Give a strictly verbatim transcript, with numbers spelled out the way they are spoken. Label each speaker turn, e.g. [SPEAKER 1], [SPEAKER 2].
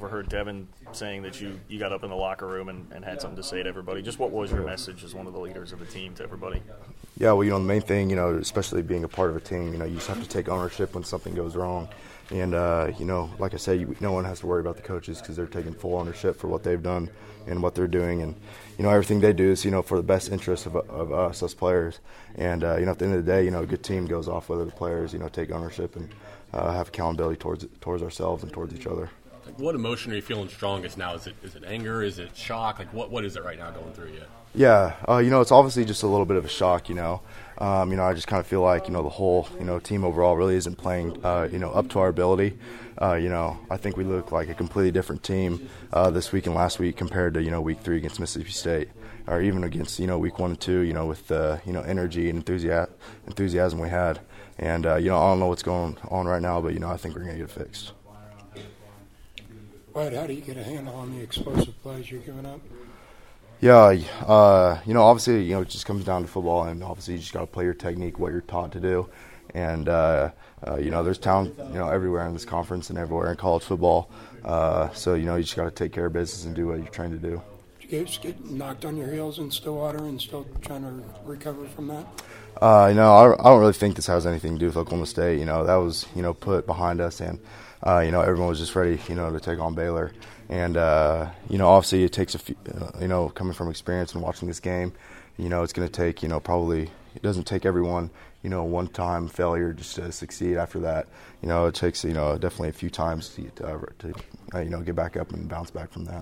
[SPEAKER 1] overheard Devin saying that you, you got up in the locker room and, and had something to say to everybody. Just what was your message as one of the leaders of the team to everybody?
[SPEAKER 2] Yeah, well, you know, the main thing, you know, especially being a part of a team, you know, you just have to take ownership when something goes wrong. And, uh, you know, like I said, you, no one has to worry about the coaches because they're taking full ownership for what they've done and what they're doing. And, you know, everything they do is, you know, for the best interest of, of us, us players. And, uh, you know, at the end of the day, you know, a good team goes off whether the players, you know, take ownership and uh, have accountability towards towards ourselves and towards each other.
[SPEAKER 3] Like, what emotion are you feeling strongest now? Is it is it anger? Is it shock? Like, what what is it right now going through you?
[SPEAKER 2] Yeah, uh, you know, it's obviously just a little bit of a shock, you know. Um, you know, I just kind of feel like, you know, the whole, you know, team overall really isn't playing, uh, you know, up to our ability. Uh, you know, I think we look like a completely different team uh, this week and last week compared to, you know, week three against Mississippi State, or even against, you know, week one and two, you know, with the, you know, energy and enthusiasm, enthusiasm we had. And, uh, you know, I don't know what's going on right now, but, you know, I think we're going to get it fixed.
[SPEAKER 4] Wyatt, how do you get a handle on the explosive plays you're giving up?
[SPEAKER 2] Yeah, uh, you know, obviously, you know, it just comes down to football, and obviously you just got to play your technique, what you're taught to do. And, uh, uh, you know, there's talent, you know, everywhere in this conference and everywhere in college football. Uh, so, you know, you just got to take care of business and do what you're trying to do.
[SPEAKER 4] Did you guys get knocked on your heels in Stillwater and still trying to recover from that?
[SPEAKER 2] Uh, you know, I, I don't really think this has anything to do with Oklahoma State. You know, that was, you know, put behind us, and, uh, you know, everyone was just ready, you know, to take on Baylor. And, uh, you know, obviously it takes a few, uh, you know, coming from experience and watching this game, you know, it's going to take, you know, probably, it doesn't take everyone, you know, one-time failure just to succeed after that. You know, it takes, you know, definitely a few times to, uh, to uh, you know, get back up and bounce back from that.